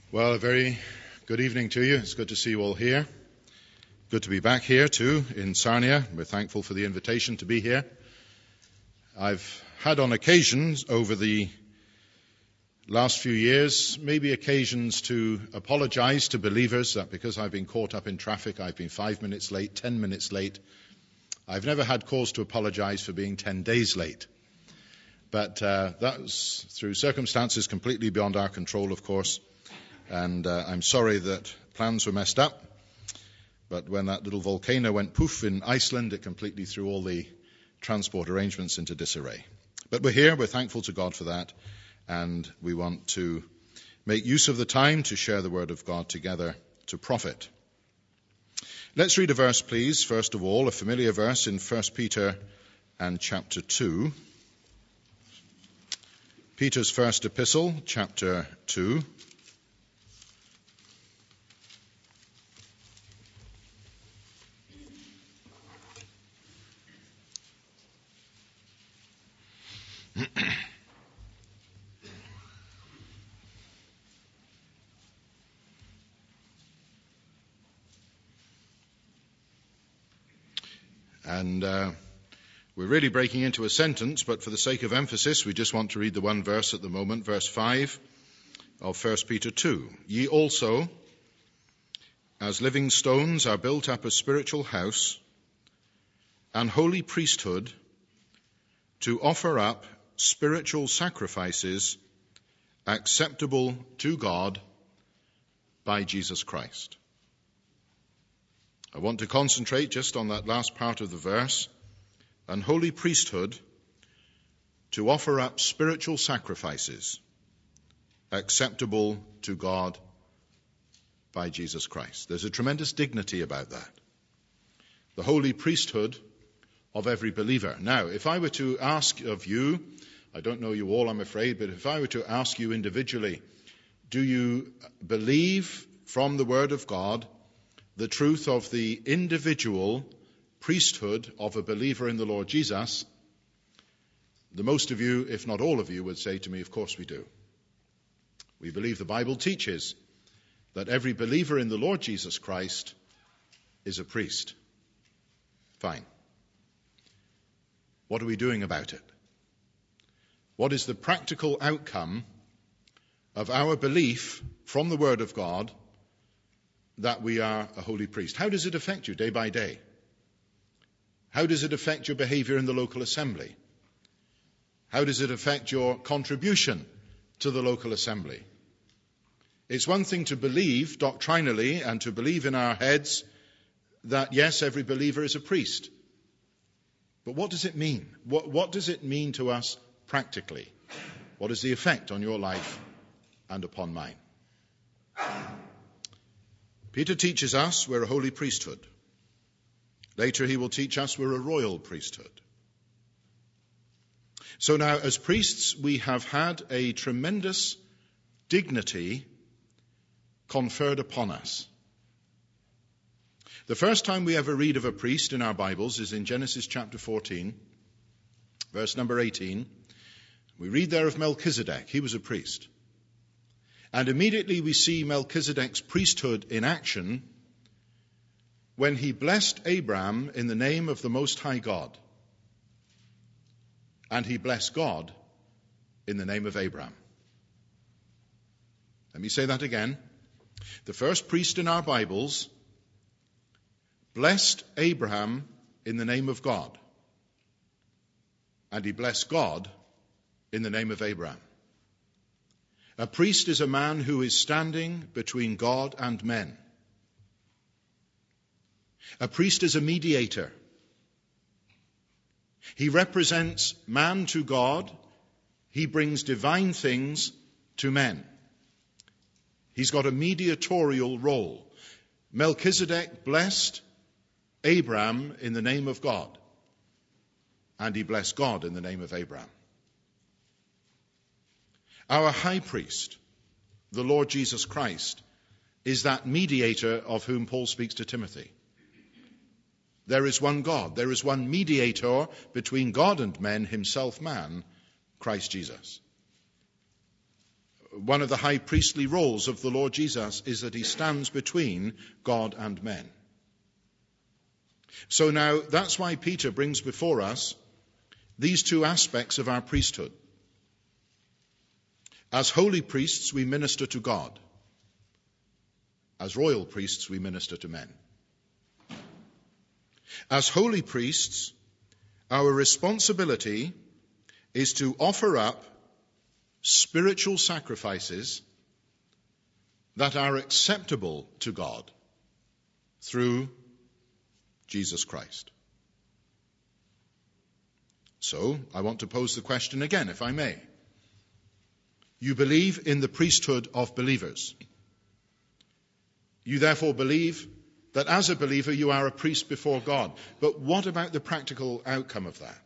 Well, a very good evening to you. It's good to see you all here. Good to be back here too in Sarnia. We're thankful for the invitation to be here. I've had on occasions over the last few years, maybe occasions to apologize to believers that because I've been caught up in traffic, I've been 5 minutes late, 10 minutes late. I've never had cause to apologize for being 10 days late. But that was through circumstances completely beyond our control, of course. And I'm sorry that plans were messed up. But when that little volcano went poof in Iceland, it completely threw all the transport arrangements into disarray. But we're here. We're thankful to God for that. And we want to make use of the time to share the Word of God together to profit. Let's read a verse, please. First of all, a familiar verse in 1 Peter and chapter 2. Peter's first epistle, chapter 2. And we're really breaking into a sentence, but for the sake of emphasis, we just want to read the one verse at the moment, verse 5 of 1 Peter 2. Ye also, as living stones, are built up a spiritual house, an holy priesthood, to offer up spiritual sacrifices acceptable to God by Jesus Christ. I want to concentrate just on that last part of the verse, an holy priesthood to offer up spiritual sacrifices acceptable to God by Jesus Christ. There's a tremendous dignity about that. The holy priesthood of every believer. Now, if I were to ask of you, I don't know you all, I'm afraid, but if I were to ask you individually, do you believe from the Word of God the truth of the individual priesthood of a believer in the Lord Jesus? The most of you, if not all of you, would say to me, of course we do. We believe the Bible teaches that every believer in the Lord Jesus Christ is a priest. Fine. What are we doing about it? What is the practical outcome of our belief from the Word of God that we are a holy priest? How does it affect you day by day? How does it affect your behavior in the local assembly? How does it affect your contribution to the local assembly? It's one thing to believe doctrinally and to believe in our heads that, yes, every believer is a priest. But what does it mean? What does it mean to us practically? What is the effect on your life and upon mine? Peter teaches us we're a holy priesthood. Later he will teach us we're a royal priesthood. So now, as priests, we have had a tremendous dignity conferred upon us. The first time we ever read of a priest in our Bibles is in Genesis chapter 14, verse number 18. We read there of Melchizedek. He was a priest. And immediately we see Melchizedek's priesthood in action when he blessed Abraham in the name of the Most High God. And he blessed God in the name of Abraham. Let me say that again. The first priest in our Bibles blessed Abraham in the name of God. And he blessed God in the name of Abraham. A priest is a man who is standing between God and men. A priest is a mediator. He represents man to God. He brings divine things to men. He's got a mediatorial role. Melchizedek blessed Abraham in the name of God. And he blessed God in the name of Abraham. Our high priest, the Lord Jesus Christ, is that mediator of whom Paul speaks to Timothy. There is one God. There is one mediator between God and men, himself man, Christ Jesus. one of the high priestly roles of the Lord Jesus is that he stands between God and men. So now that's why Peter brings before us these two aspects of our priesthood. As holy priests, we minister to God. As royal priests, we minister to men. As holy priests, our responsibility is to offer up spiritual sacrifices that are acceptable to God through Jesus Christ. So, I want to pose the question again, if I may. You believe in the priesthood of believers. You therefore believe that as a believer you are a priest before God. But what about the practical outcome of that?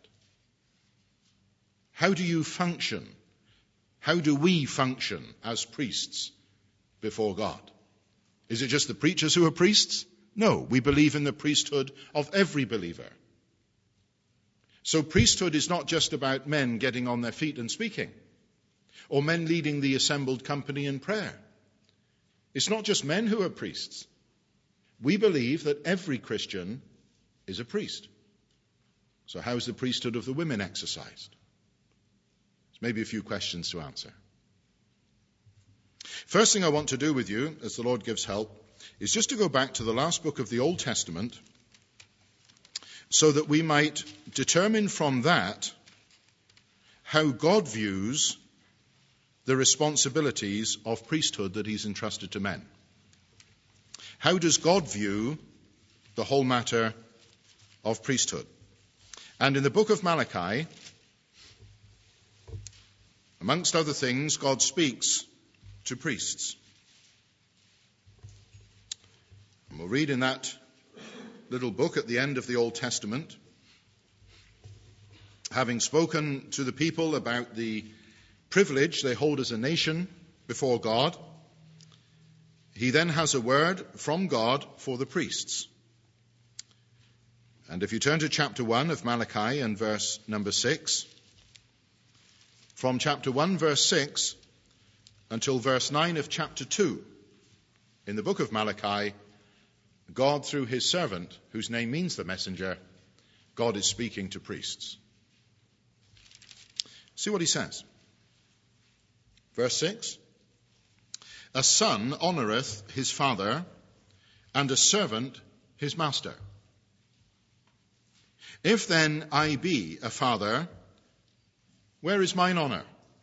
How do you function? How do we function as priests before God? Is it just the preachers who are priests? No, we believe in the priesthood of every believer. So priesthood is not just about men getting on their feet and speaking, or men leading the assembled company in prayer. It's not just men who are priests. We believe that every Christian is a priest. So how is the priesthood of the women exercised? There's maybe a few questions to answer. First thing I want to do with you, as the Lord gives help, is just to go back to the last book of the Old Testament so that we might determine from that how God views the responsibilities of priesthood that he's entrusted to men. How does God view the whole matter of priesthood? And in the book of Malachi, amongst other things, God speaks to priests. And we'll read in that little book at the end of the Old Testament, having spoken to the people about the privilege they hold as a nation before God, he then has a word from God for the priests. And if you turn to chapter 1 of Malachi and verse number 6, from chapter 1 verse 6 until verse 9 of chapter 2, in the book of Malachi, God, through his servant, whose name means the messenger, God is speaking to priests. See what he says. Verse 6, a son honoureth his father, and a servant his master. If then I be a father, where is mine honour?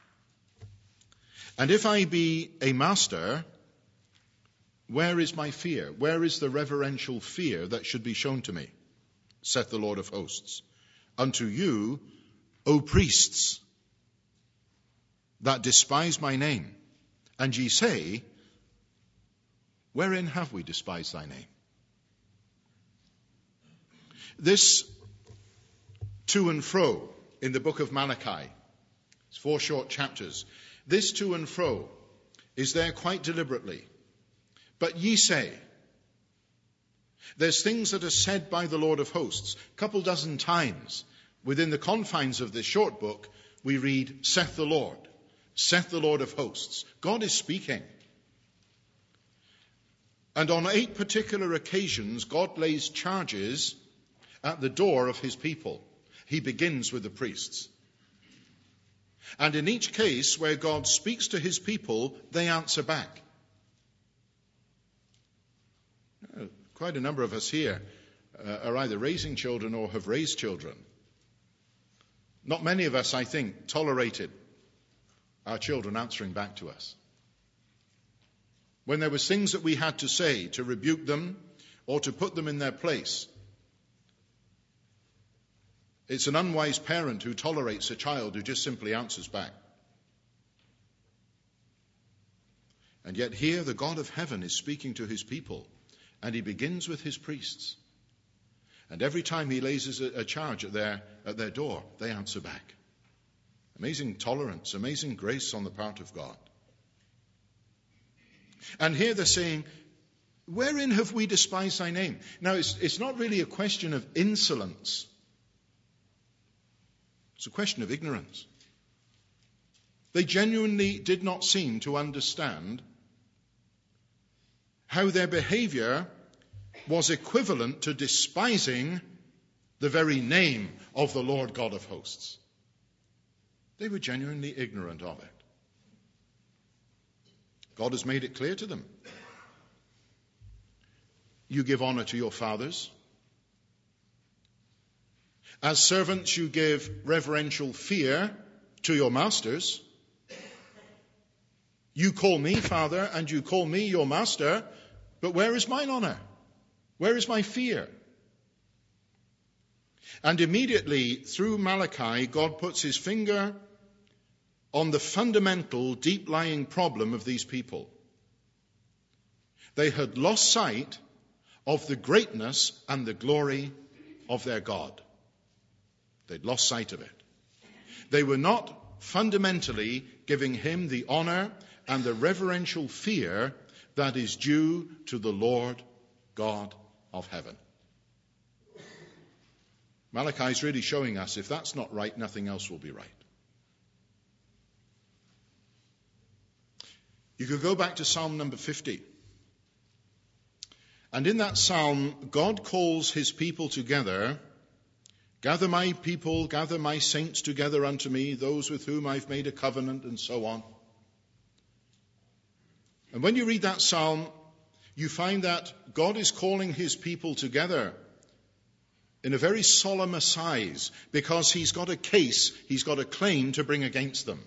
And if I be a master, where is my fear? Where is the reverential fear that should be shown to me? Saith the Lord of hosts. Unto you, O priests, that despise my name. And ye say, wherein have we despised thy name? This to and fro in the book of Malachi, it's 4 short chapters. This to and fro is there quite deliberately. But ye say, there's things that are said by the Lord of hosts. A couple dozen times within the confines of this short book, we read, saith the Lord of hosts. God is speaking. And on 8 particular occasions, God lays charges at the door of his people. He begins with the priests. And in each case where God speaks to his people, they answer back. Quite a number of us here are either raising children or have raised children. Not many of us, I think, tolerated our children answering back to us. When there was things that we had to say to rebuke them or to put them in their place, it's an unwise parent who tolerates a child who just simply answers back. And yet here the God of heaven is speaking to his people, and he begins with his priests. And every time he lays a charge at their door, they answer back. Amazing tolerance, amazing grace on the part of God. And here they're saying, wherein have we despised thy name? Now, it's not really a question of insolence. It's a question of ignorance. They genuinely did not seem to understand how their behavior was equivalent to despising the very name of the Lord God of hosts. They were genuinely ignorant of it. God has made it clear to them. You give honor to your fathers. As servants, you give reverential fear to your masters. You call me Father and you call me your master, but where is mine honor? Where is my fear? And immediately, through Malachi, God puts his finger on the fundamental, deep-lying problem of these people. They had lost sight of the greatness and the glory of their God. They'd lost sight of it. They were not fundamentally giving him the honor and the reverential fear that is due to the Lord God of heaven. Malachi is really showing us if that's not right, nothing else will be right. You could go back to Psalm number 50. And in that psalm, God calls his people together. Gather my people, gather my saints together unto me, those with whom I've made a covenant, and so on. And when you read that psalm, you find that God is calling his people together in a very solemn assize, because he's got a case, he's got a claim to bring against them.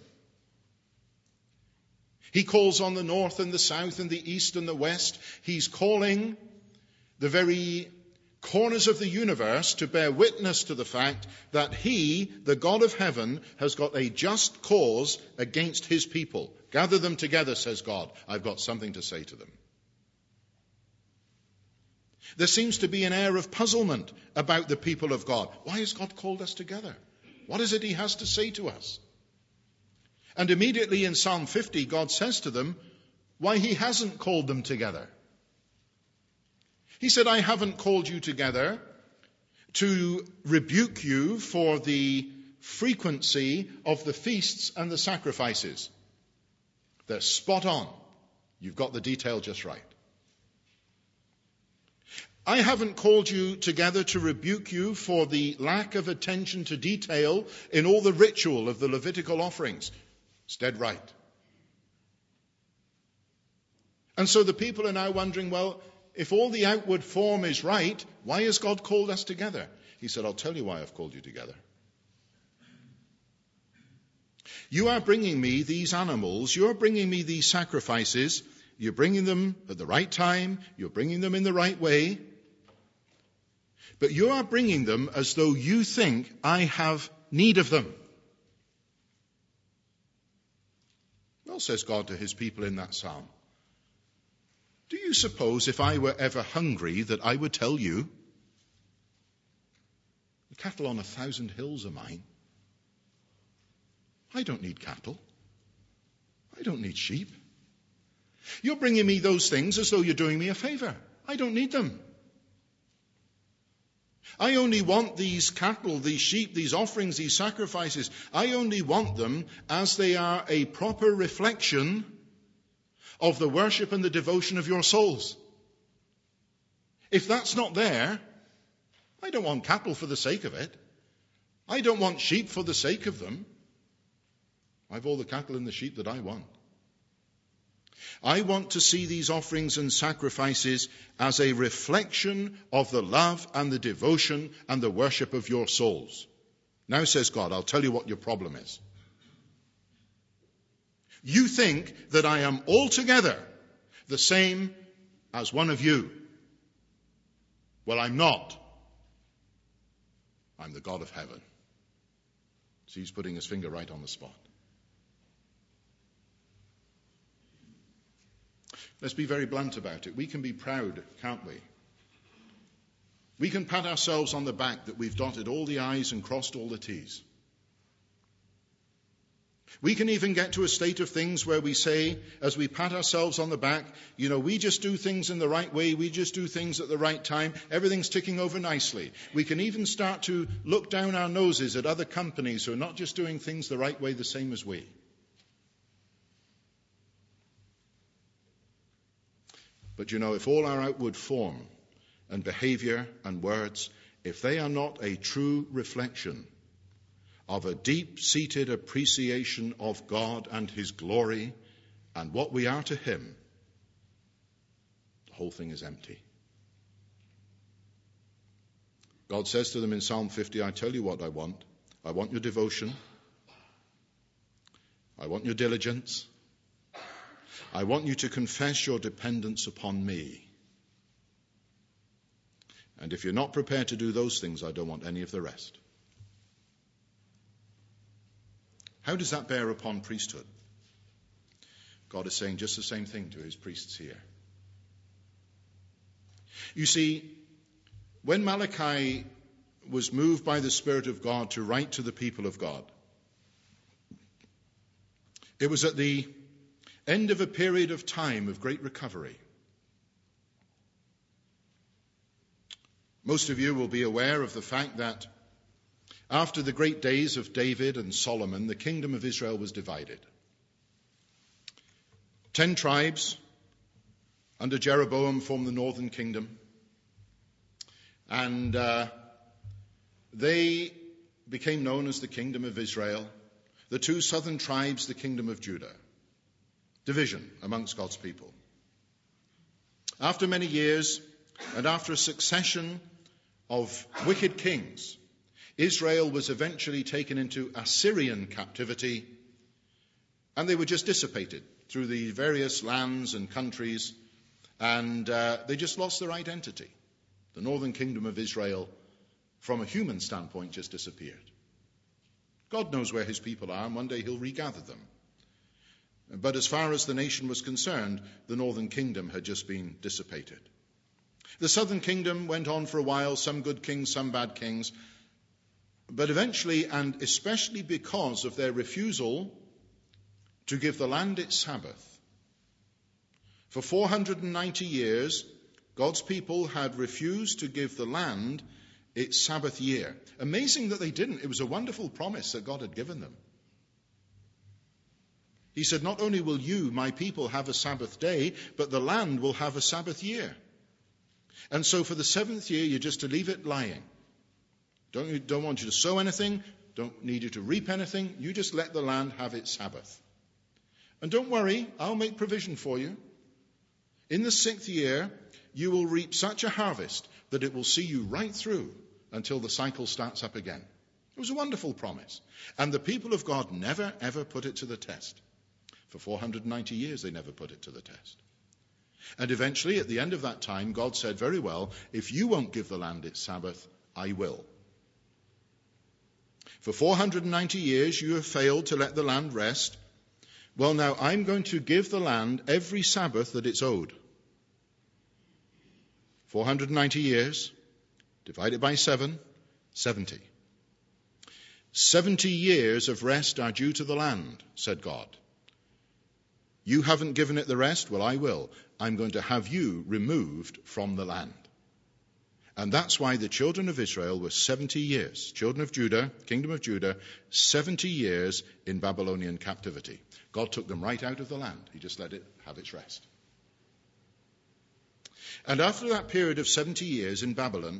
He calls on the north and the south and the east and the west. He's calling the very corners of the universe to bear witness to the fact that he, the God of heaven, has got a just cause against his people. Gather them together, says God. I've got something to say to them. There seems to be an air of puzzlement about the people of God. Why has God called us together? What is it he has to say to us? And immediately in Psalm 50, God says to them why he hasn't called them together. He said, I haven't called you together to rebuke you for the frequency of the feasts and the sacrifices. They're spot on. You've got the detail just right. I haven't called you together to rebuke you for the lack of attention to detail in all the ritual of the Levitical offerings. It's dead right. And so the people are now wondering, well, if all the outward form is right, why has God called us together? He said, I'll tell you why I've called you together. You are bringing me these animals, you're bringing me these sacrifices, you're bringing them at the right time, you're bringing them in the right way, but you are bringing them as though you think I have need of them. Well, says God to his people in that psalm, do you suppose if I were ever hungry that I would tell you? The cattle on 1,000 hills are mine. I don't need cattle. I don't need sheep. You're bringing me those things as though you're doing me a favor. I don't need them. I only want these cattle, these sheep, these offerings, these sacrifices. I only want them as they are a proper reflection of the worship and the devotion of your souls. If that's not there, I don't want cattle for the sake of it. I don't want sheep for the sake of them. I've all the cattle and the sheep that I want. I want to see these offerings and sacrifices as a reflection of the love and the devotion and the worship of your souls. Now, says God, I'll tell you what your problem is. You think that I am altogether the same as one of you. Well, I'm not. I'm the God of heaven. So he's putting his finger right on the spot. Let's be very blunt about it. We can be proud, can't we? We can pat ourselves on the back that we've dotted all the I's and crossed all the T's. We can even get to a state of things where we say, as we pat ourselves on the back, you know, we just do things in the right way, we just do things at the right time, everything's ticking over nicely. We can even start to look down our noses at other companies who are not just doing things the right way, the same as we. But if all our outward form and behavior and words, if they are not a true reflection of a deep-seated appreciation of God and his glory and what we are to him, the whole thing is empty. God says to them in Psalm 50, I tell you what I want. I want your devotion. I want your diligence. I want you to confess your dependence upon me. And if you're not prepared to do those things, I don't want any of the rest. How does that bear upon priesthood? God is saying just the same thing to his priests here. You see, when Malachi was moved by the Spirit of God to write to the people of God, it was at the end of a period of time of great recovery. Most of you will be aware of the fact that after the great days of David and Solomon, the kingdom of Israel was divided. 10 tribes under Jeroboam formed the northern kingdom, and they became known as the kingdom of Israel. The 2 southern tribes, the kingdom of Judah. Division amongst God's people. After many years, and after a succession of wicked kings, Israel was eventually taken into Assyrian captivity, and they were just dissipated through the various lands and countries, and they just lost their identity. The northern kingdom of Israel, from a human standpoint, just disappeared. God knows where his people are, and one day he'll regather them. But as far as the nation was concerned, the northern kingdom had just been dissipated. The southern kingdom went on for a while, some good kings, some bad kings. But eventually, and especially because of their refusal to give the land its Sabbath, for 490 years, God's people had refused to give the land its Sabbath year. Amazing that they didn't. It was a wonderful promise that God had given them. He said, not only will you, my people, have a Sabbath day, but the land will have a Sabbath year. And so for the 7th year, you're just to leave it lying. Don't want you to sow anything, don't need you to reap anything. You just let the land have its Sabbath. And don't worry, I'll make provision for you. In the 6th year, you will reap such a harvest that it will see you right through until the cycle starts up again. It was a wonderful promise. And the people of God never, ever put it to the test. For 490 years, they never put it to the test. And eventually, at the end of that time, God said, very well, if you won't give the land its Sabbath, I will. For 490 years, you have failed to let the land rest. Well, now, I'm going to give the land every Sabbath that it's owed. 490 years, divided by 7, 70. 70 years of rest are due to the land, said God. You haven't given it the rest? Well, I will. I'm going to have you removed from the land. And that's why the children of Israel were 70 years, children of Judah, kingdom of Judah, 70 years in Babylonian captivity. God took them right out of the land. He just let it have its rest. And after that period of 70 years in Babylon,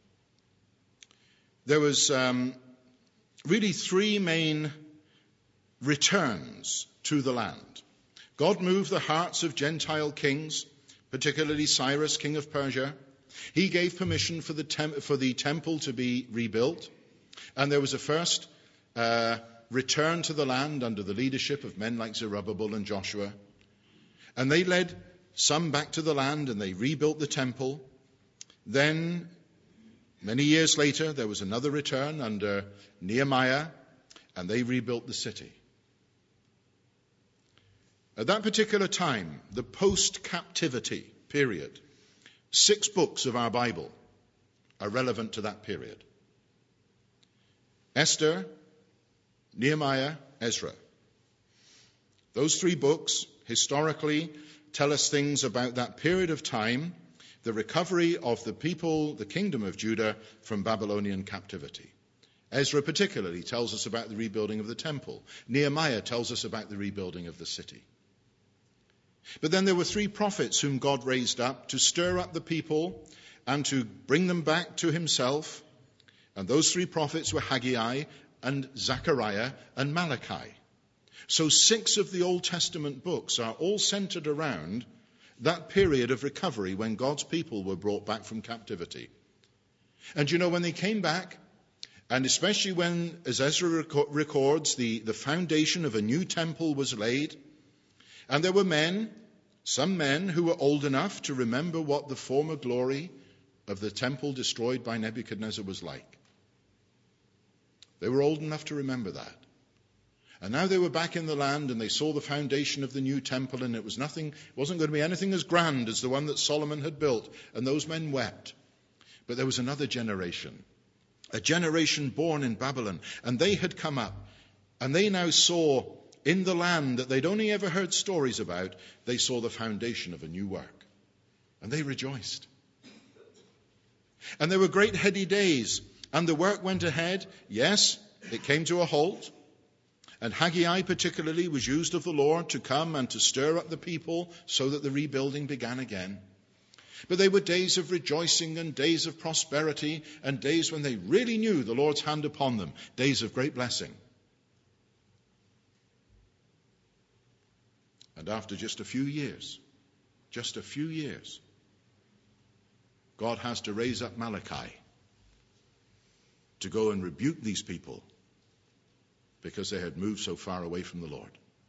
there was really 3 main returns to the land. God moved the hearts of Gentile kings, particularly Cyrus, king of Persia. He gave permission for the temple to be rebuilt. And there was a first return to the land under the leadership of men like Zerubbabel and Joshua. And they led some back to the land and they rebuilt the temple. Then, many years later, there was another return under Nehemiah, and they rebuilt the city. At that particular time, the post-captivity period, 6 books of our Bible are relevant to that period. Esther, Nehemiah, Ezra. Those 3 books historically tell us things about that period of time, the recovery of the people, the kingdom of Judah, from Babylonian captivity. Ezra particularly tells us about the rebuilding of the temple. Nehemiah tells us about the rebuilding of the city. But then there were 3 prophets whom God raised up to stir up the people and to bring them back to himself. And those 3 prophets were Haggai and Zechariah and Malachi. So 6 of the Old Testament books are all centered around that period of recovery when God's people were brought back from captivity. And you know, when they came back, and especially when, as Ezra records, the foundation of a new temple was laid, and there were some men who were old enough to remember what the former glory of the temple destroyed by Nebuchadnezzar was like. They were old enough to remember that. And now they were back in the land, and they saw the foundation of the new temple, and it wasn't going to be anything as grand as the one that Solomon had built. And those men wept. But there was another generation, a generation born in Babylon, and they had come up, and they now saw in the land that they'd only ever heard stories about, they saw the foundation of a new work. And they rejoiced. And there were great heady days, and the work went ahead. Yes, it came to a halt. And Haggai particularly was used of the Lord to come and to stir up the people so that the rebuilding began again. But they were days of rejoicing and days of prosperity and days when they really knew the Lord's hand upon them, days of great blessing. And after just a few years, God has to raise up Malachi to go and rebuke these people because they had moved so far away from the Lord.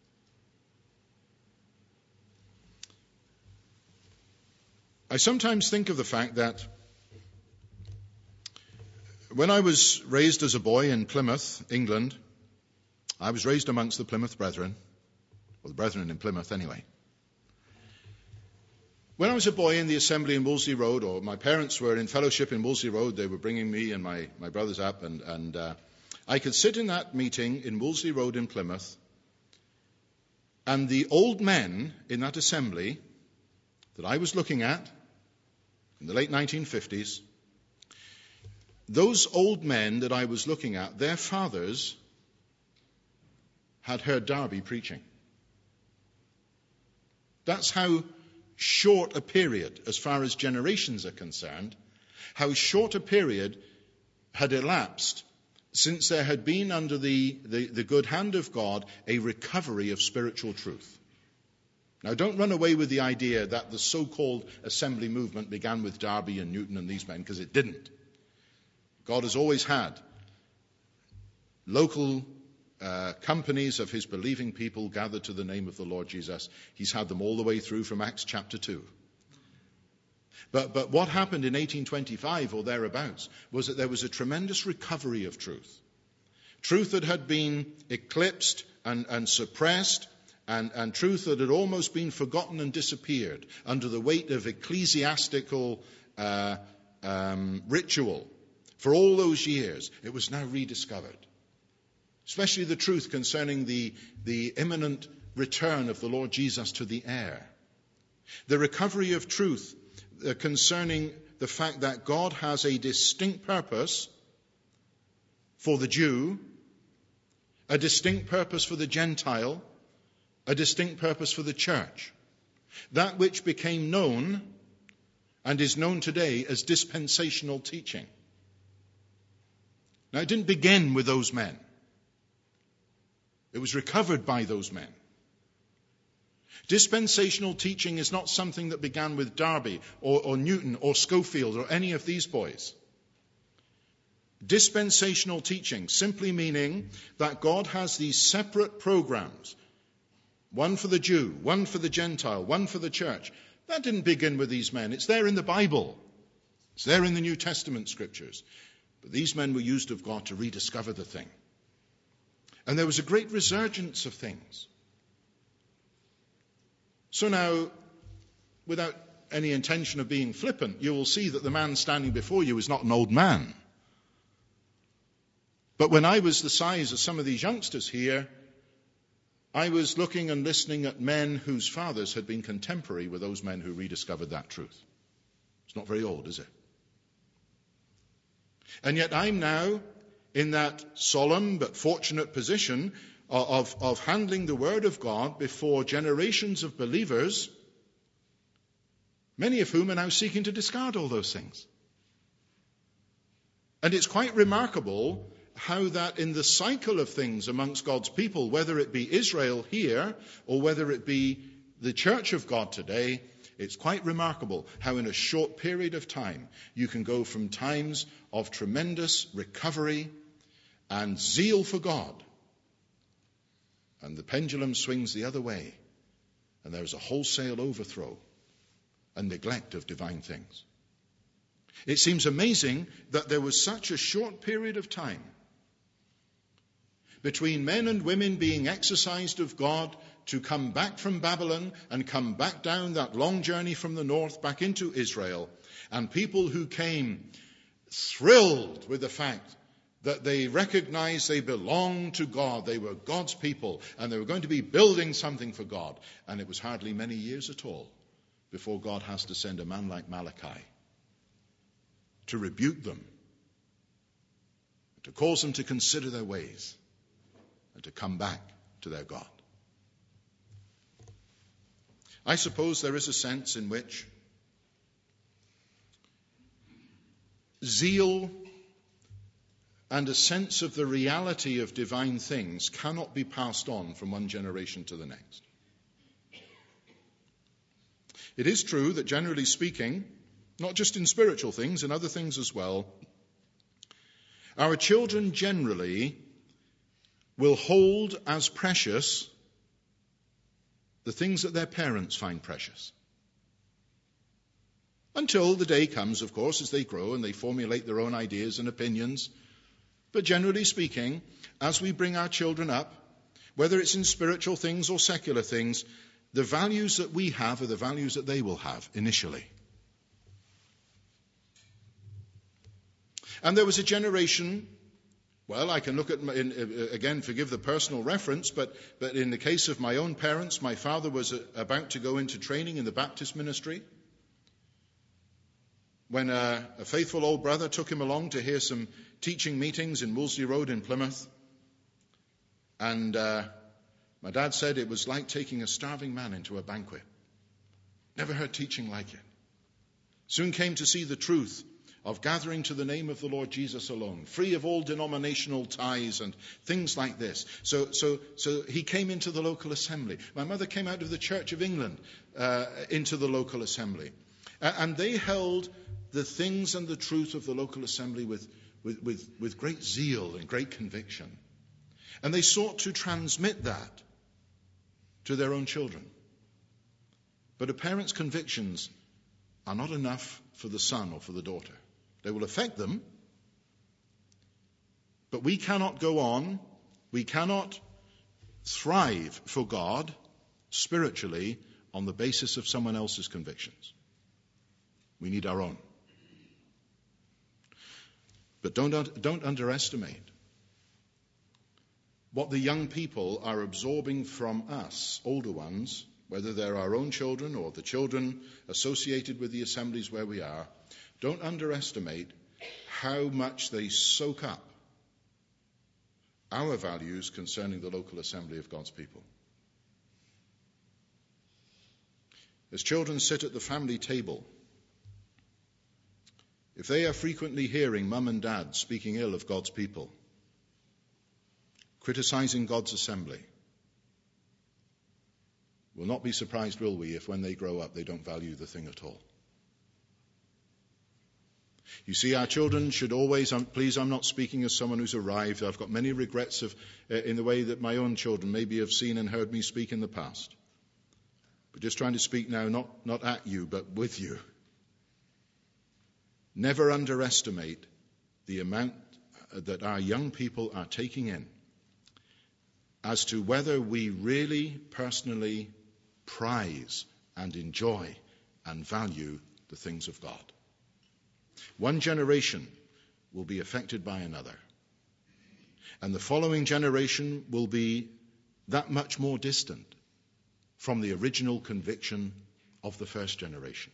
I sometimes think of the fact that when I was raised as a boy in Plymouth, England, I was raised amongst the Plymouth Brethren, or the Brethren in Plymouth anyway. When I was a boy in the assembly in Wolseley Road, or my parents were in fellowship in Wolseley Road, they were bringing me and my brothers up, and I could sit in that meeting in Wolseley Road in Plymouth, and the old men in that assembly that I was looking at in the late 1950s, those old men that I was looking at, their fathers had heard Darby preaching. That's how short a period, as far as generations are concerned, how short a period had elapsed since there had been under the good hand of God a recovery of spiritual truth. Now, don't run away with the idea that the so-called assembly movement began with Darby and Newton and these men, because it didn't. God has always had local companies of his believing people gathered to the name of the Lord Jesus. He's had them all the way through from Acts chapter 2. But what happened in 1825 or thereabouts was that there was a tremendous recovery of truth. Truth that had been eclipsed and suppressed, and truth that had almost been forgotten and disappeared under the weight of ecclesiastical ritual for all those years. It was now rediscovered. Especially the truth concerning the imminent return of the Lord Jesus to the air. The recovery of truth concerning the fact that God has a distinct purpose for the Jew, a distinct purpose for the Gentile, a distinct purpose for the church. That which became known and is known today as dispensational teaching. Now, it didn't begin with those men. It was recovered by those men. Dispensational teaching is not something that began with Darby or Newton or Schofield or any of these boys. Dispensational teaching simply meaning that God has these separate programs, one for the Jew, one for the Gentile, one for the church. That didn't begin with these men. It's there in the Bible. It's there in the New Testament scriptures. But these men were used of God to rediscover the thing. And there was a great resurgence of things. So now, without any intention of being flippant, you will see that the man standing before you is not an old man. But when I was the size of some of these youngsters here, I was looking and listening at men whose fathers had been contemporary with those men who rediscovered that truth. It's not very old, is it? And yet I'm now in that solemn but fortunate position of handling the Word of God before generations of believers, many of whom are now seeking to discard all those things. And it's quite remarkable how that in the cycle of things amongst God's people, whether it be Israel here or whether it be the church of God today, it's quite remarkable how in a short period of time you can go from times of tremendous recovery and zeal for God, and the pendulum swings the other way, and there's a wholesale overthrow and neglect of divine things. It seems amazing that there was such a short period of time between men and women being exercised of God to come back from Babylon and come back down that long journey from the north back into Israel, and people who came thrilled with the fact that they recognized they belonged to God, they were God's people, and they were going to be building something for God. And it was hardly many years at all before God has to send a man like Malachi to rebuke them, to cause them to consider their ways, and to come back to their God. I suppose there is a sense in which zeal and a sense of the reality of divine things cannot be passed on from one generation to the next. It is true that generally speaking, not just in spiritual things, in other things as well, our children generally will hold as precious the things that their parents find precious. Until the day comes, of course, as they grow and they formulate their own ideas and opinions. But generally speaking, as we bring our children up, whether it's in spiritual things or secular things, the values that we have are the values that they will have initially. And there was a generation, well, I can look at, again, forgive the personal reference, but in the case of my own parents, my father was about to go into training in the Baptist ministry when a faithful old brother took him along to hear some teaching meetings in Wolseley Road in Plymouth. And my dad said it was like taking a starving man into a banquet. Never heard teaching like it. Soon came to see the truth of gathering to the name of the Lord Jesus alone, free of all denominational ties and things like this. So he came into the local assembly. My mother came out of the Church of England into the local assembly. And they held the things and the truth of the local assembly with great zeal and great conviction. And they sought to transmit that to their own children. But a parent's convictions are not enough for the son or for the daughter. They will affect them, but we cannot go on, we cannot thrive for God spiritually on the basis of someone else's convictions. We need our own. But don't underestimate what the young people are absorbing from us, older ones, whether they're our own children or the children associated with the assemblies where we are. Don't underestimate how much they soak up our values concerning the local assembly of God's people. As children sit at the family table, if they are frequently hearing mum and dad speaking ill of God's people, criticizing God's assembly, we'll not be surprised, will we, if when they grow up they don't value the thing at all. You see, our children should always, please, I'm not speaking as someone who's arrived. I've got many regrets in the way that my own children maybe have seen and heard me speak in the past. But just trying to speak now, not at you, but with you. Never underestimate the amount that our young people are taking in as to whether we really personally prize and enjoy and value the things of God. One generation will be affected by another, and the following generation will be that much more distant from the original conviction of the first generation.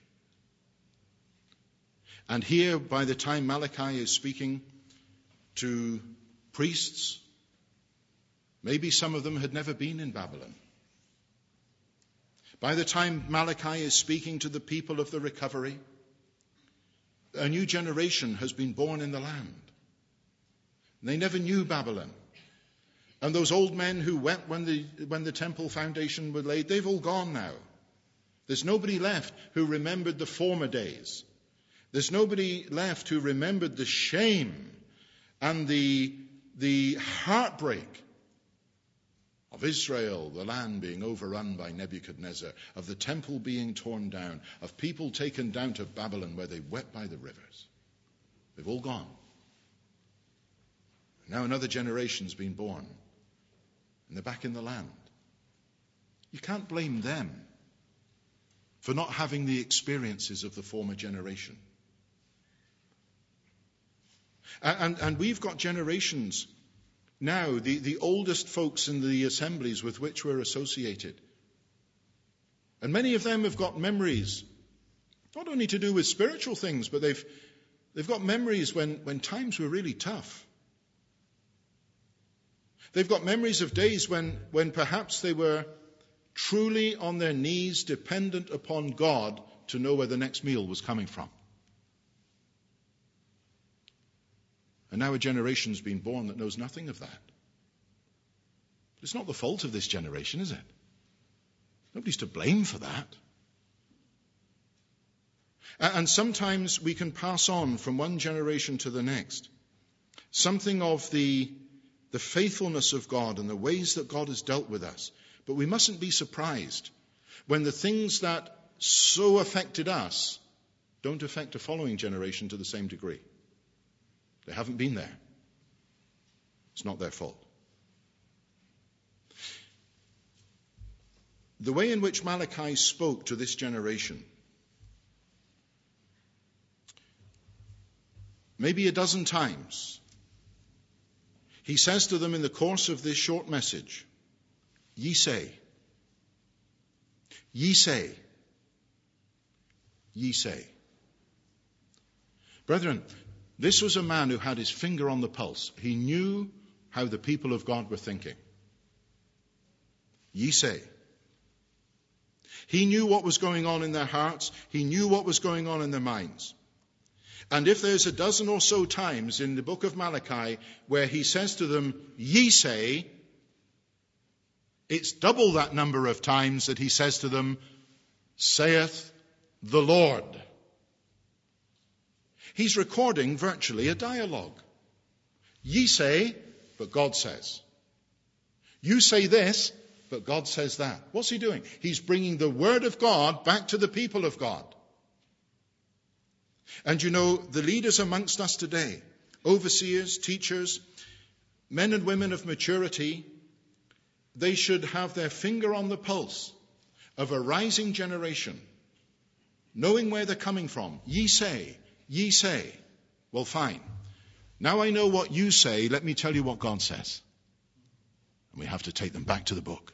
And here, by the time Malachi is speaking to priests Maybe some of them had never been in Babylon. By the time Malachi is speaking to the people of the recovery, a new generation has been born in the land. They never knew Babylon. And those old men who wept when the temple foundation was laid, they've all gone now. There's nobody left who remembered the former days. There's nobody left who remembered the shame and the heartbreak of Israel, the land being overrun by Nebuchadnezzar, of the temple being torn down, of people taken down to Babylon where they wept by the rivers. They've all gone. Now another generation's been born, and they're back in the land. You can't blame them for not having the experiences of the former generation. And we've got generations now, the oldest folks in the assemblies with which we're associated. And many of them have got memories, not only to do with spiritual things, but they've got memories when times were really tough. They've got memories of days when perhaps they were truly on their knees, dependent upon God to know where the next meal was coming from. And now a generation's been born that knows nothing of that. It's not the fault of this generation, is it? Nobody's to blame for that. And sometimes we can pass on from one generation to the next something of the faithfulness of God and the ways that God has dealt with us. But we mustn't be surprised when the things that so affected us don't affect a following generation to the same degree. They haven't been there. It's not their fault. The way in which Malachi spoke to this generation, maybe a dozen times, he says to them in the course of this short message, ye say, ye say, ye say. Brethren, this was a man who had his finger on the pulse. He knew how the people of God were thinking. Ye say. He knew what was going on in their hearts. He knew what was going on in their minds. And if there's a dozen or so times in the book of Malachi where he says to them, ye say, it's double that number of times that he says to them, saith the Lord. He's recording virtually a dialogue. Ye say, but God says. You say this, but God says that. What's he doing? He's bringing the word of God back to the people of God. And you know, the leaders amongst us today, overseers, teachers, men and women of maturity, they should have their finger on the pulse of a rising generation, knowing where they're coming from. Ye say. Ye say. Well, fine. Now I know what you say. Let me tell you what God says. And we have to take them back to the book.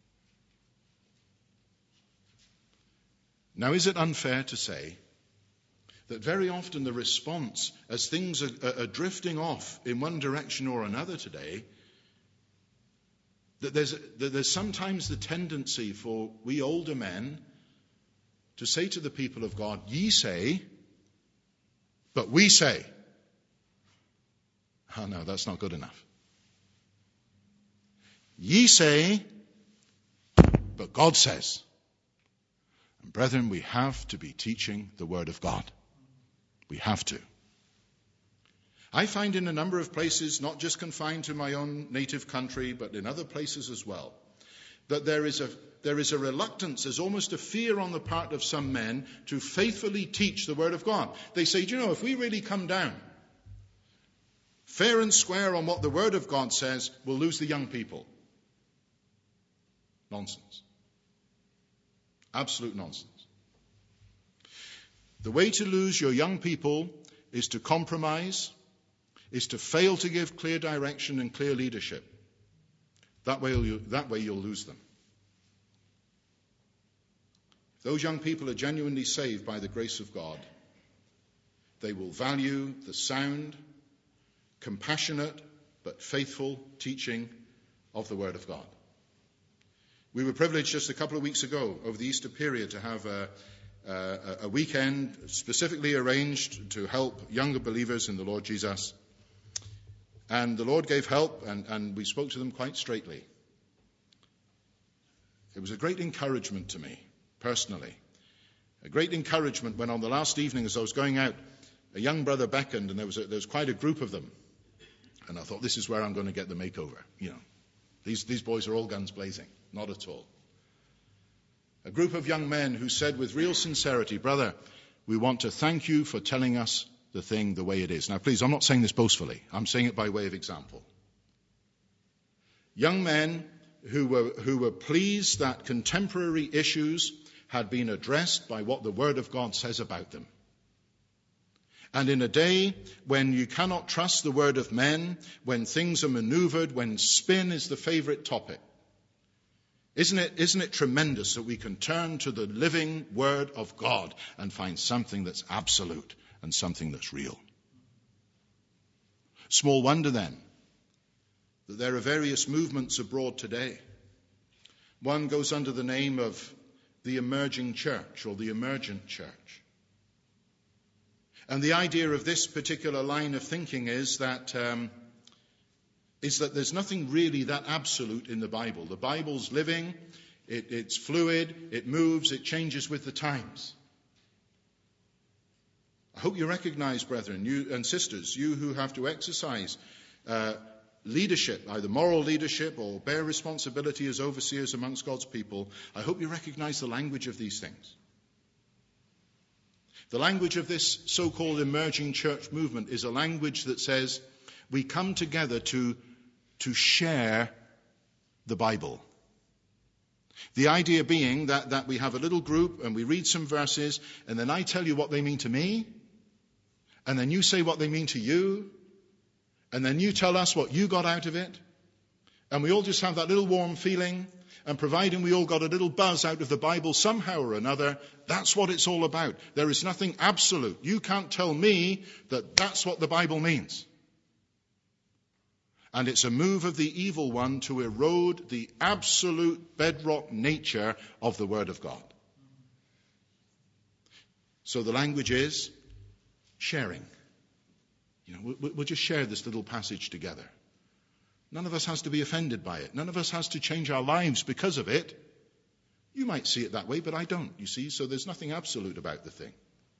Now, is it unfair to say that very often the response, as things are drifting off in one direction or another today, that there's sometimes the tendency for we older men to say to the people of God, ye say, but we say. Oh no, that's not good enough. Ye say, but God says. And brethren, we have to be teaching the word of God. We have to. I find in a number of places, not just confined to my own native country, but in other places as well, that there is a reluctance, there's almost a fear on the part of some men to faithfully teach the word of God. They say, do you know, if we really come down fair and square on what the word of God says, we'll lose the young people. Nonsense. Absolute nonsense. The way to lose your young people is to compromise, is to fail to give clear direction and clear leadership. That way you'll lose them. If those young people are genuinely saved by the grace of God, they will value the sound, compassionate, but faithful teaching of the Word of God. We were privileged just a couple of weeks ago, over the Easter period, to have a weekend specifically arranged to help younger believers in the Lord Jesus. And the Lord gave help, and we spoke to them quite straightly. It was a great encouragement to me, personally. A great encouragement when on the last evening, as I was going out, a young brother beckoned, and there was quite a group of them. And I thought, this is where I'm going to get the makeover. You know, these boys are all guns blazing. Not at all. A group of young men who said with real sincerity, brother, we want to thank you for telling us the thing the way it is. Now, please, I'm not saying this boastfully. I'm saying it by way of example. Young men who were pleased that contemporary issues had been addressed by what the Word of God says about them. And in a day when you cannot trust the word of men, when things are maneuvered, when spin is the favorite topic, isn't it tremendous that we can turn to the living Word of God and find something that's absolute and something that's real? Small wonder then that there are various movements abroad today. One goes under the name of the emerging church or the emergent church. And the idea of this particular line of thinking is that there's nothing really that absolute in the Bible. The Bible's living, it's fluid, it moves, it changes with the times. I hope you recognize, brethren, you and sisters, you who have to exercise leadership, either moral leadership or bear responsibility as overseers amongst God's people, I hope you recognize the language of these things. The language of this so-called emerging church movement is a language that says we come together to share the Bible. The idea being that we have a little group and we read some verses and then I tell you what they mean to me and then you say what they mean to you and then you tell us what you got out of it and we all just have that little warm feeling, and providing we all got a little buzz out of the Bible somehow or another, that's what it's all about. There is nothing absolute. You can't tell me that that's what the Bible means. And it's a move of the evil one to erode the absolute bedrock nature of the Word of God. So the language is sharing. You know, we'll just share this little passage together. None of us has to be offended by it. None of us has to change our lives because of it. You might see it that way, but I don't, you see. So there's nothing absolute about the thing.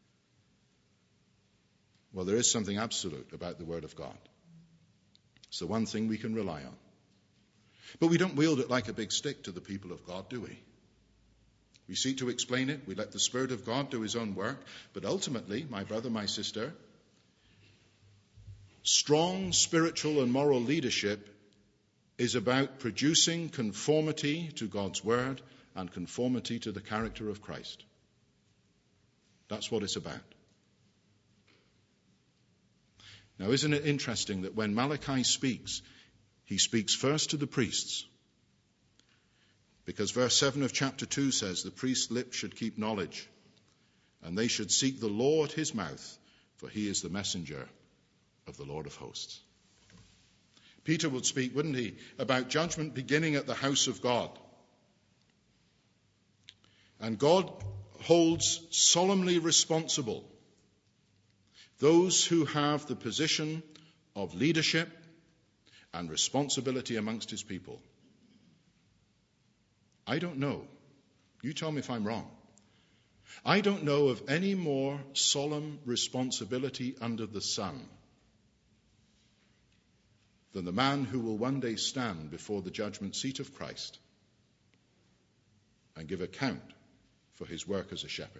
Well, there is something absolute about the Word of God. It's the one thing we can rely on. But we don't wield it like a big stick to the people of God, do we? We seek to explain it. We let the Spirit of God do His own work. But ultimately, my brother, my sister, strong spiritual and moral leadership is about producing conformity to God's Word and conformity to the character of Christ. That's what it's about. Now, isn't it interesting that when Malachi speaks, he speaks first to the priests? Because verse 7 of chapter 2 says, the priest's lips should keep knowledge, and they should seek the law at his mouth, for he is the messenger of the Lord of hosts. Peter would speak, wouldn't he, about judgment beginning at the house of God. And God holds solemnly responsible those who have the position of leadership and responsibility amongst his people. I don't know. You tell me if I'm wrong. I don't know of any more solemn responsibility under the sun than the man who will one day stand before the judgment seat of Christ and give account for his work as a shepherd.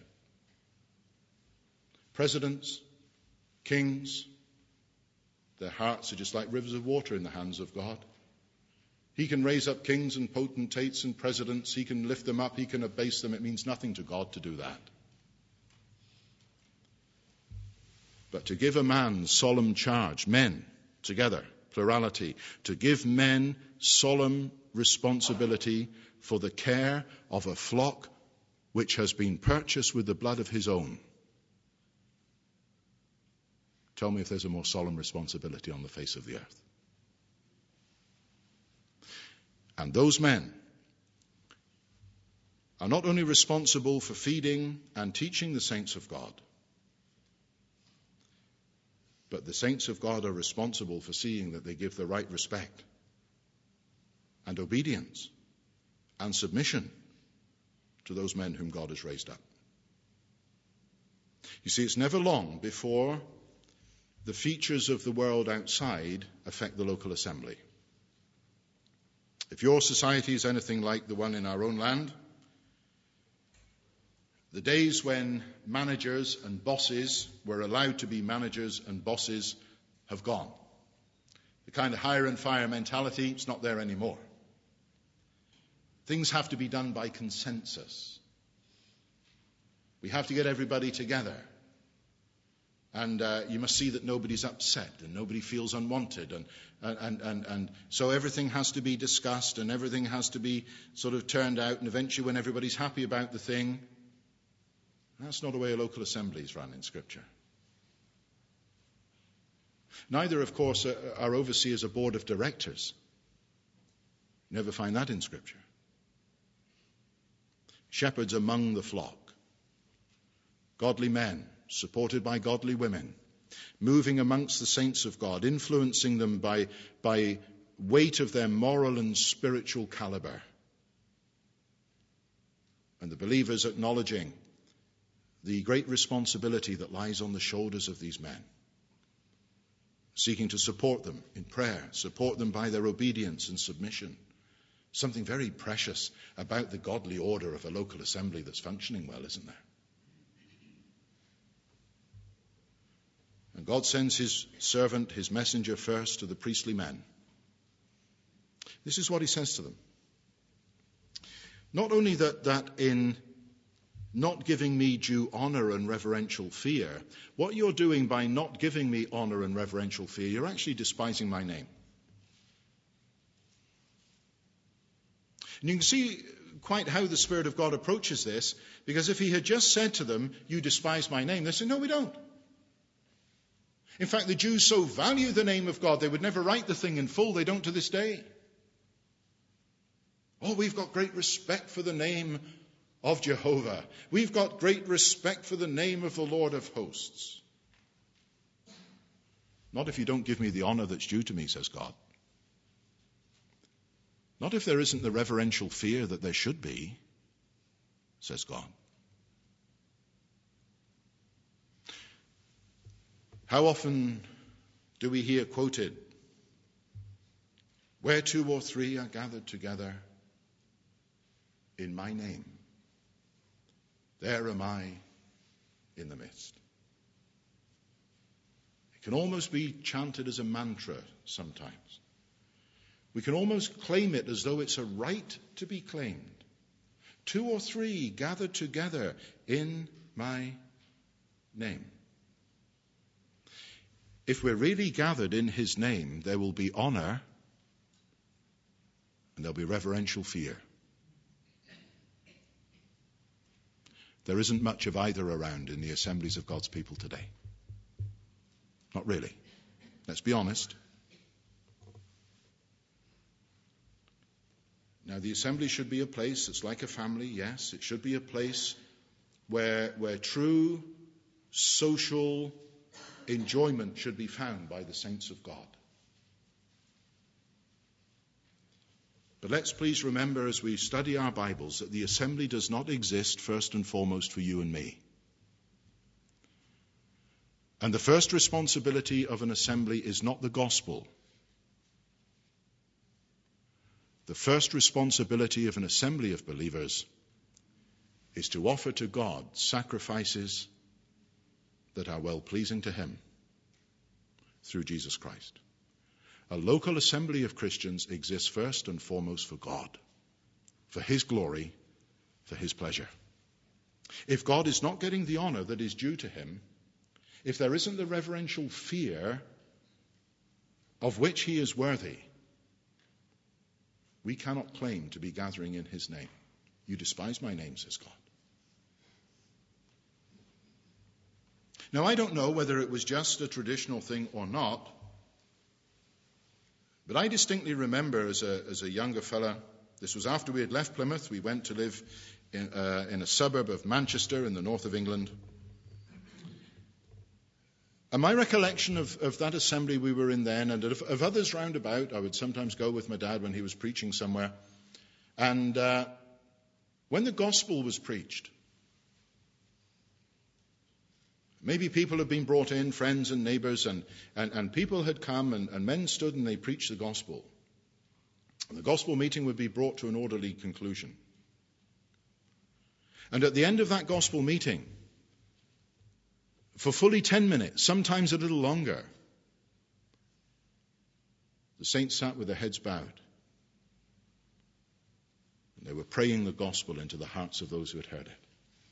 Presidents, kings, their hearts are just like rivers of water in the hands of God. He can raise up kings and potentates and presidents. He can lift them up. He can abase them. It means nothing to God to do that. But to give a man solemn charge, men together, plurality, to give men solemn responsibility for the care of a flock which has been purchased with the blood of his own. Tell me if there's a more solemn responsibility on the face of the earth. And those men are not only responsible for feeding and teaching the saints of God, but the saints of God are responsible for seeing that they give the right respect and obedience and submission to those men whom God has raised up. You see, it's never long before the features of the world outside affect the local assembly. If your society is anything like the one in our own land, the days when managers and bosses were allowed to be managers and bosses have gone. The kind of hire and fire mentality, it's not there anymore. Things have to be done by consensus. We have to get everybody together. And you must see that nobody's upset and nobody feels unwanted. And so everything has to be discussed and everything has to be sort of turned out. And eventually when everybody's happy about the thing, that's not the way a local assembly is run in Scripture. Neither, of course, are overseers a board of directors. You never find that in Scripture. Shepherds among the flock. Godly men, supported by godly women, moving amongst the saints of God, influencing them by weight of their moral and spiritual caliber. And the believers acknowledging the great responsibility that lies on the shoulders of these men, seeking to support them in prayer, support them by their obedience and submission. Something very precious about the godly order of a local assembly that's functioning well, isn't there? And God sends his servant, his messenger first to the priestly men. This is what he says to them. Not only that in not giving me due honor and reverential fear, what you're doing by not giving me honor and reverential fear, you're actually despising my name. And you can see quite how the Spirit of God approaches this, because if he had just said to them, you despise my name, they say, no, we don't. In fact, the Jews so value the name of God, they would never write the thing in full. They don't to this day. Oh, we've got great respect for the name of Jehovah. We've got great respect for the name of the Lord of hosts. Not if you don't give me the honor that's due to me, says God. Not if there isn't the reverential fear that there should be, says God. How often do we hear quoted, where 2 or 3 are gathered together in my name, there am I in the midst. It can almost be chanted as a mantra sometimes. We can almost claim it as though it's a right to be claimed. 2 or 3 gathered together in my name. If we're really gathered in his name, there will be honor and there'll be reverential fear. There isn't much of either around in the assemblies of God's people today. Not really. Let's be honest. Now, the assembly should be a place that's like a family, yes. It should be a place where true social enjoyment should be found by the saints of God. But let's please remember as we study our Bibles that the assembly does not exist first and foremost for you and me. And the first responsibility of an assembly is not the gospel. The first responsibility of an assembly of believers is to offer to God sacrifices that are well-pleasing to him through Jesus Christ. A local assembly of Christians exists first and foremost for God, for his glory, for his pleasure. If God is not getting the honor that is due to him, if there isn't the reverential fear of which he is worthy, we cannot claim to be gathering in his name. You despise my name, says God. Now, I don't know whether it was just a traditional thing or not, But I distinctly remember as a younger fella, this was after we had left Plymouth, we went to live in a suburb of Manchester in the north of England. And my recollection of that assembly we were in then, and of others round about, I would sometimes go with my dad when he was preaching somewhere. And when the gospel was preached, maybe people had been brought in, friends and neighbors, and people had come, and men stood and they preached the gospel. And the gospel meeting would be brought to an orderly conclusion. And at the end of that gospel meeting, for fully 10 minutes, sometimes a little longer, the saints sat with their heads bowed. And they were praying the gospel into the hearts of those who had heard it.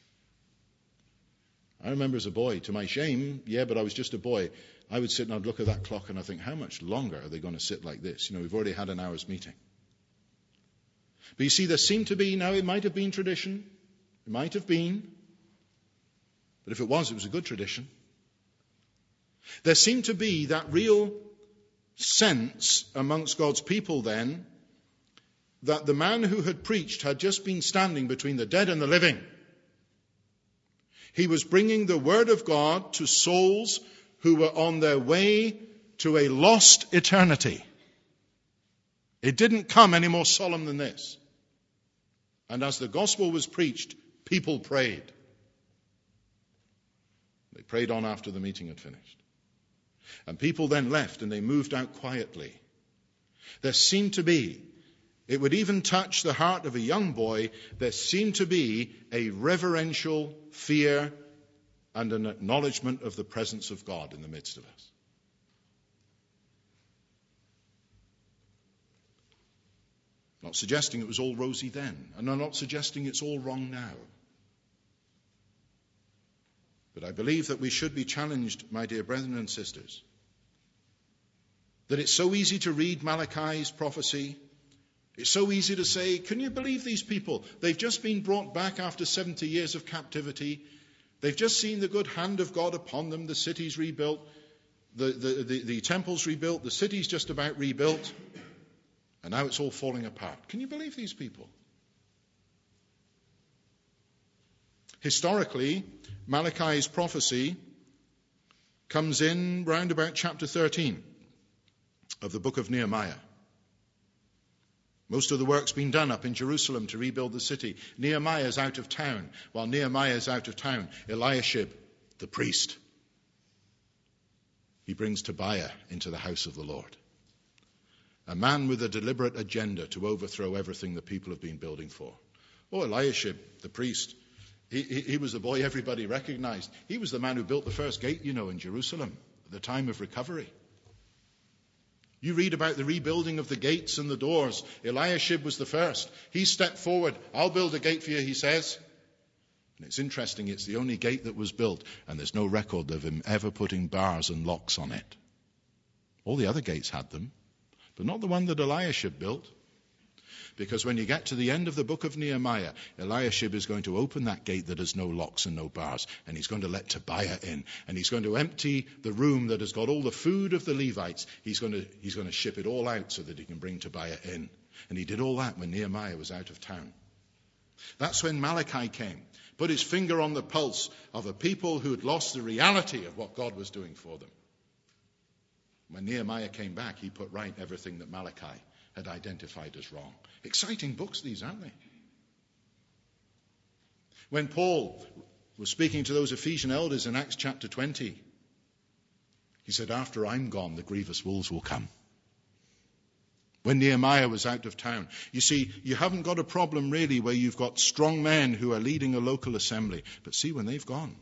I remember as a boy, to my shame, but I was just a boy, I would sit and I'd look at that clock and I'd think, how much longer are they going to sit like this? We've already had an hour's meeting. But you see, there seemed to be, now it might have been tradition, it might have been, but if it was a good tradition. There seemed to be that real sense amongst God's people then that the man who had preached had just been standing between the dead and the living. He was bringing the word of God to souls who were on their way to a lost eternity. It didn't come any more solemn than this. And as the gospel was preached, people prayed. They prayed on after the meeting had finished. And people then left and they moved out quietly. There seemed to be, it would even touch the heart of a young boy, there seemed to be a reverential fear and an acknowledgement of the presence of God in the midst of us. I'm not suggesting it was all rosy then, and I'm not suggesting it's all wrong now. But I believe that we should be challenged, my dear brethren and sisters, that it's so easy to read Malachi's prophecy. It's so easy to say, can you believe these people? They've just been brought back after 70 years of captivity. They've just seen the good hand of God upon them. The city's rebuilt. The temple's rebuilt. The city's just about rebuilt. And now it's all falling apart. Can you believe these people? Historically, Malachi's prophecy comes in round about chapter 13 of the book of Nehemiah. Most of the work's been done up in Jerusalem to rebuild the city. Nehemiah's out of town. While Nehemiah's out of town, Eliashib, the priest, he brings Tobiah into the house of the Lord. A man with a deliberate agenda to overthrow everything the people have been building for. Eliashib, the priest, he was the boy everybody recognized. He was the man who built the first gate, in Jerusalem at the time of recovery. You read about the rebuilding of the gates and the doors. Eliashib was the first. He stepped forward. I'll build a gate for you, he says. And it's interesting, it's the only gate that was built, and there's no record of him ever putting bars and locks on it. All the other gates had them, but not the one that Eliashib built. Because when you get to the end of the book of Nehemiah, Eliashib is going to open that gate that has no locks and no bars, and he's going to let Tobiah in, and he's going to empty the room that has got all the food of the Levites. He's going to ship it all out so that he can bring Tobiah in. And he did all that when Nehemiah was out of town. That's when Malachi came, put his finger on the pulse of a people who had lost the reality of what God was doing for them. When Nehemiah came back, he put right everything that Malachi had identified as wrong. Exciting books these, aren't they? When Paul was speaking to those Ephesian elders in Acts chapter 20, he said, after I'm gone, the grievous wolves will come. When Nehemiah was out of town. You see, you haven't got a problem really where you've got strong men who are leading a local assembly. But see, when they've gone.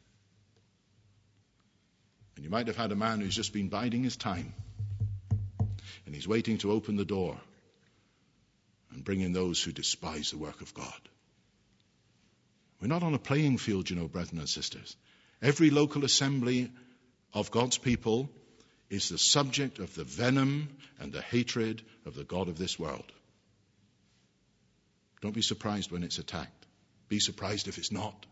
And you might have had a man who's just been biding his time. And he's waiting to open the door and bring in those who despise the work of God. We're not on a playing field, brethren and sisters. Every local assembly of God's people is the subject of the venom and the hatred of the God of this world. Don't be surprised when it's attacked. Be surprised if it's not.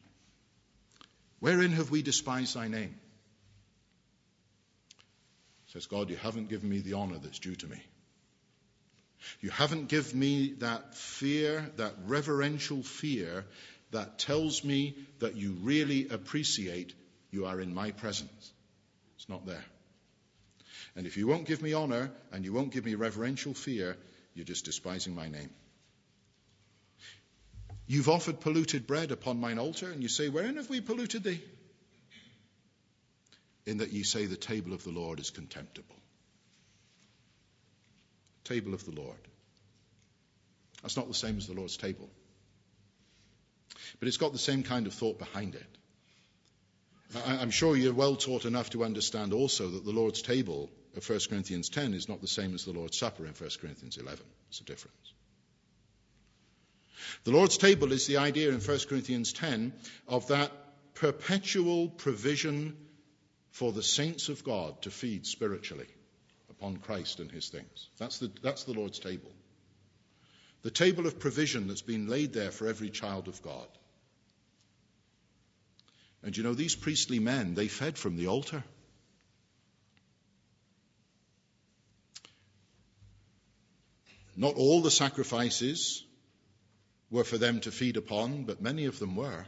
Wherein have we despised thy name? Says, God, you haven't given me the honor that's due to me. You haven't given me that fear, that reverential fear that tells me that you really appreciate you are in my presence. It's not there. And if you won't give me honor and you won't give me reverential fear, you're just despising my name. You've offered polluted bread upon mine altar, and you say, wherein have we polluted thee? In that ye say the table of the Lord is contemptible. Table of the Lord. That's not the same as the Lord's table. But it's got the same kind of thought behind it. I'm sure you're well taught enough to understand also that the Lord's table of 1 Corinthians 10 is not the same as the Lord's Supper in 1 Corinthians 11. It's a difference. The Lord's table is the idea in 1 Corinthians 10 of that perpetual provision for the saints of God to feed spiritually upon Christ and his things. That's the Lord's table. The table of provision that's been laid there for every child of God. And you know, these priestly men, they fed from the altar. Not all the sacrifices were for them to feed upon, but many of them were.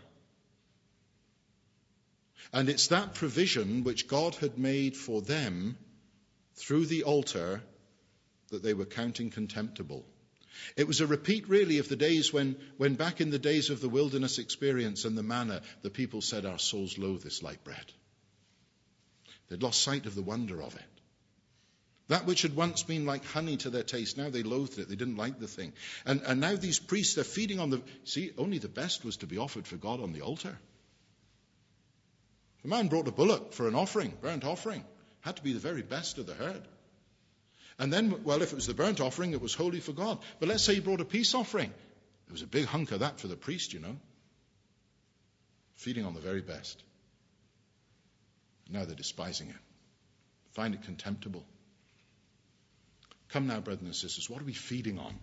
And it's that provision which God had made for them through the altar that they were counting contemptible. It was a repeat, really, of the days when back in the days of the wilderness experience and the manna, the people said, our souls loathe this light bread. They'd lost sight of the wonder of it. That which had once been like honey to their taste, now they loathed it. They didn't like the thing. And now these priests, they're feeding on only the best was to be offered for God on the altar. The man brought a bullock for an offering, burnt offering. Had to be the very best of the herd. And then, well, if it was the burnt offering, it was holy for God. But let's say he brought a peace offering. There was a big hunk of that for the priest, you know. Feeding on the very best. Now they're despising it. Find it contemptible. Come now, brothers and sisters, what are we feeding on?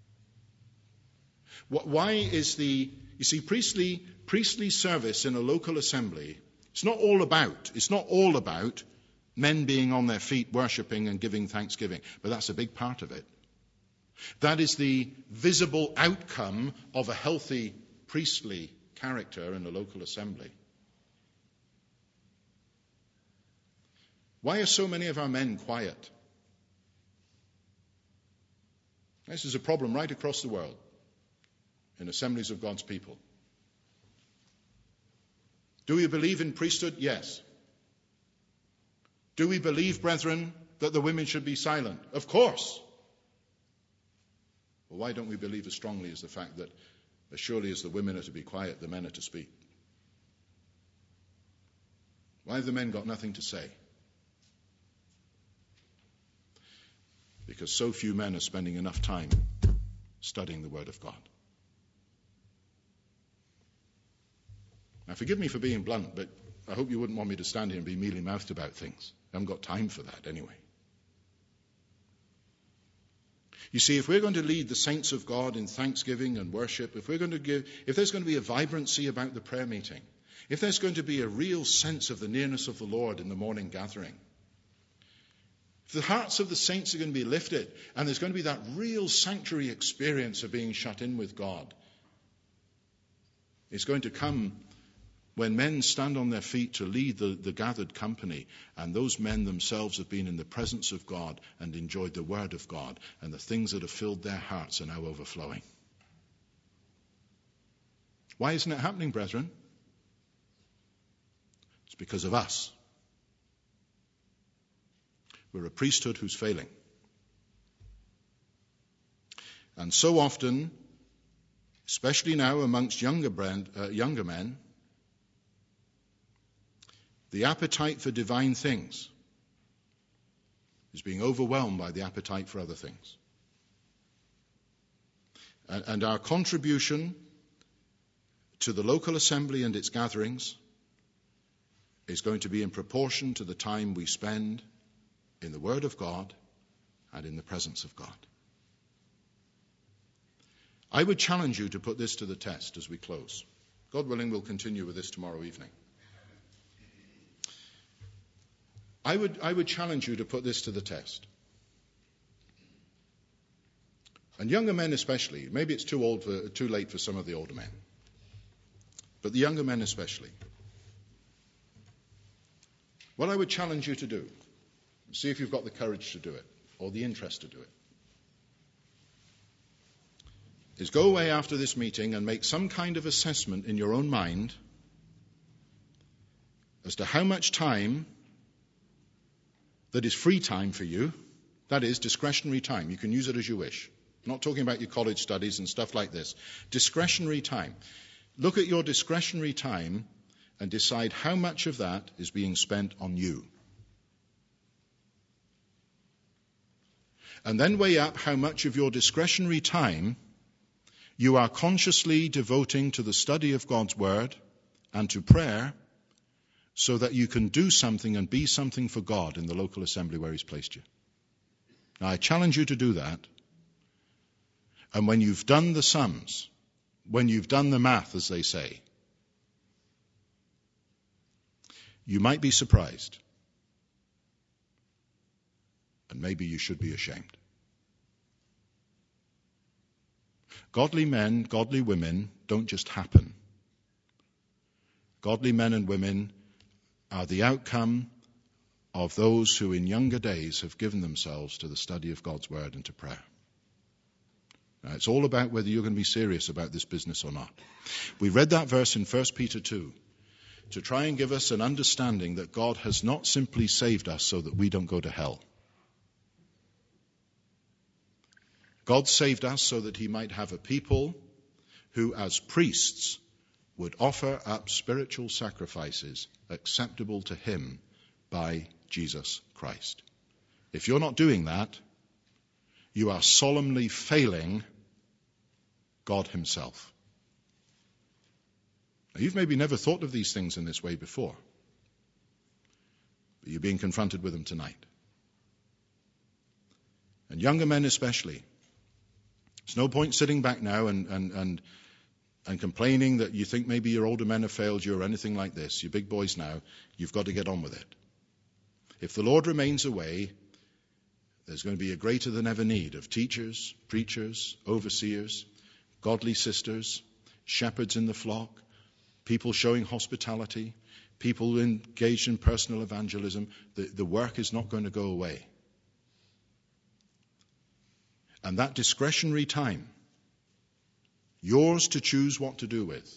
Why is priestly service in a local assembly, it's not all about men being on their feet worshipping and giving thanksgiving, but that's a big part of it. That is the visible outcome of a healthy priestly character in a local assembly. Why are so many of our men quiet? This is a problem right across the world in assemblies of God's people. Do we believe in priesthood? Yes. Do we believe, brethren, that the women should be silent? Of course. Well, why don't we believe as strongly as the fact that as surely as the women are to be quiet, the men are to speak? Why have the men got nothing to say? Because so few men are spending enough time studying the Word of God. Now, forgive me for being blunt, but I hope you wouldn't want me to stand here and be mealy-mouthed about things. I haven't got time for that anyway. You see, if we're going to lead the saints of God in thanksgiving and worship, if there's going to be a vibrancy about the prayer meeting, if there's going to be a real sense of the nearness of the Lord in the morning gathering, if the hearts of the saints are going to be lifted, and there's going to be that real sanctuary experience of being shut in with God, it's going to come when men stand on their feet to lead the gathered company, and those men themselves have been in the presence of God and enjoyed the Word of God, and the things that have filled their hearts are now overflowing. Why isn't it happening, brethren? It's because of us. We're a priesthood who's failing. And so often, especially now amongst younger men, the appetite for divine things is being overwhelmed by the appetite for other things. And our contribution to the local assembly and its gatherings is going to be in proportion to the time we spend in the Word of God and in the presence of God. I would challenge you to put this to the test as we close. God willing, we'll continue with this tomorrow evening. I would challenge you to put this to the test. And younger men especially. Maybe it's too late for some of the older men. But the younger men especially. What I would challenge you to do, see if you've got the courage to do it, or the interest to do it, is go away after this meeting and make some kind of assessment in your own mind as to how much time that is free time for you, that is, discretionary time. You can use it as you wish. I'm not talking about your college studies and stuff like this. Discretionary time. Look at your discretionary time and decide how much of that is being spent on you. And then weigh up how much of your discretionary time you are consciously devoting to the study of God's Word and to prayer so that you can do something and be something for God in the local assembly where He's placed you. Now, I challenge you to do that. And when you've done the sums, when you've done the math, as they say, you might be surprised. And maybe you should be ashamed. Godly men, godly women don't just happen. Godly men and women are the outcome of those who in younger days have given themselves to the study of God's Word and to prayer. Now, it's all about whether you're going to be serious about this business or not. We read that verse in 1 Peter 2 to try and give us an understanding that God has not simply saved us so that we don't go to hell. God saved us so that He might have a people who, as priests, would offer up spiritual sacrifices acceptable to Him by Jesus Christ. If you're not doing that, you are solemnly failing God Himself. Now, you've maybe never thought of these things in this way before, but you're being confronted with them tonight. And younger men especially. There's no point sitting back now and complaining that you think maybe your older men have failed you or anything like this. You're big boys now. You've got to get on with it. If the Lord remains away, there's going to be a greater than ever need of teachers, preachers, overseers, godly sisters, shepherds in the flock, people showing hospitality, people engaged in personal evangelism. The work is not going to go away. And that discretionary time, yours to choose what to do with,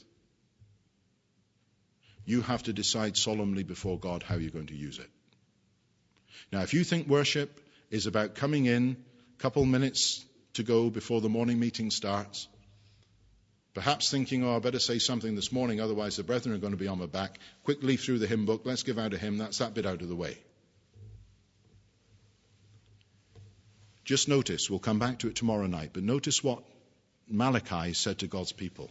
you have to decide solemnly before God how you're going to use it. Now, if you think worship is about coming in a couple minutes to go before the morning meeting starts, perhaps thinking, I better say something this morning, otherwise the brethren are going to be on my back, quickly through the hymn book, let's give out a hymn, that's that bit out of the way. Just notice, we'll come back to it tomorrow night, but notice what Malachi said to God's people.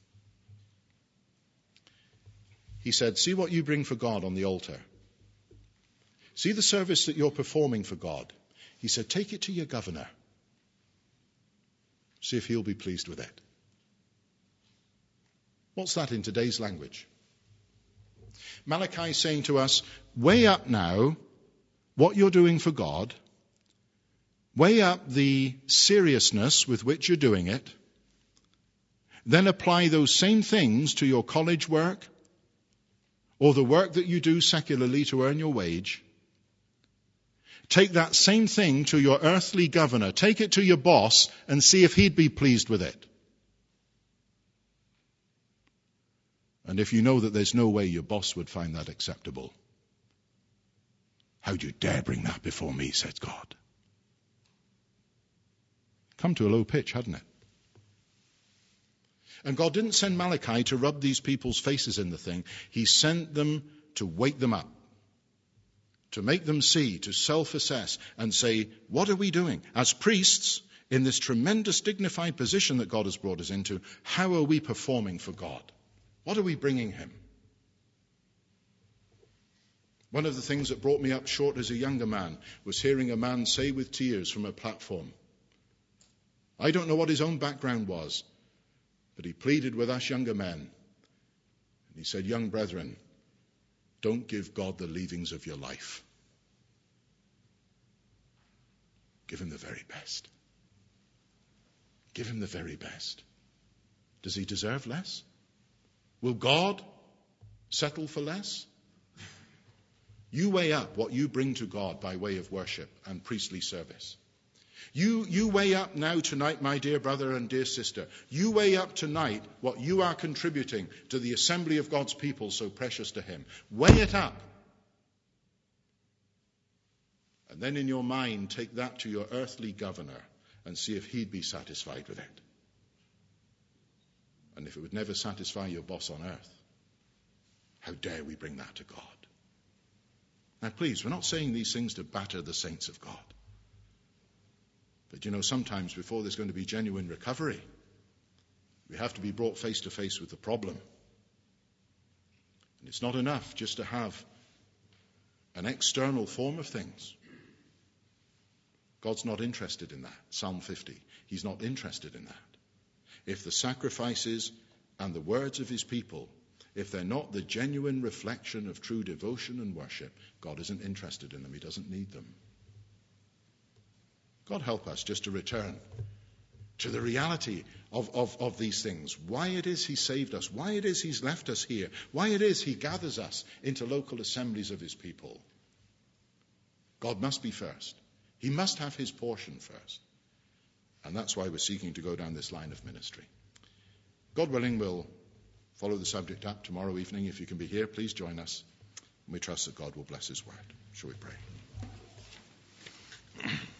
He said, see what you bring for God on the altar. See the service that you're performing for God. He said, take it to your governor. See if he'll be pleased with it. What's that in today's language? Malachi is saying to us, weigh up now what you're doing for God. Weigh up the seriousness with which you're doing it. Then apply those same things to your college work or the work that you do secularly to earn your wage. Take that same thing to your earthly governor. Take it to your boss and see if he'd be pleased with it. And if you know that there's no way your boss would find that acceptable, how'd you dare bring that before me, says God. Come to a low pitch, hadn't it? And God didn't send Malachi to rub these people's faces in the thing. He sent them to wake them up, to make them see, to self-assess and say, what are we doing? As priests, in this tremendous dignified position that God has brought us into, how are we performing for God? What are we bringing Him? One of the things that brought me up short as a younger man was hearing a man say with tears from a platform, I don't know what his own background was, but he pleaded with us younger men. And he said, young brethren, don't give God the leavings of your life. Give him the very best. Give him the very best. Does he deserve less? Will God settle for less? You weigh up what you bring to God by way of worship and priestly service. You weigh up now tonight, my dear brother and dear sister. You weigh up tonight what you are contributing to the assembly of God's people so precious to him. Weigh it up. And then in your mind, take that to your earthly governor and see if he'd be satisfied with it. And if it would never satisfy your boss on earth, how dare we bring that to God? Now please, we're not saying these things to batter the saints of God. But sometimes before there's going to be genuine recovery, we have to be brought face to face with the problem. And it's not enough just to have an external form of things. God's not interested in that. Psalm 50. He's not interested in that. If the sacrifices and the words of his people, if they're not the genuine reflection of true devotion and worship, God isn't interested in them. He doesn't need them. God help us just to return to the reality of these things. Why it is he saved us. Why it is he's left us here. Why it is he gathers us into local assemblies of his people. God must be first. He must have his portion first. And that's why we're seeking to go down this line of ministry. God willing, we'll follow the subject up tomorrow evening. If you can be here, please join us. And we trust that God will bless his word. Shall we pray?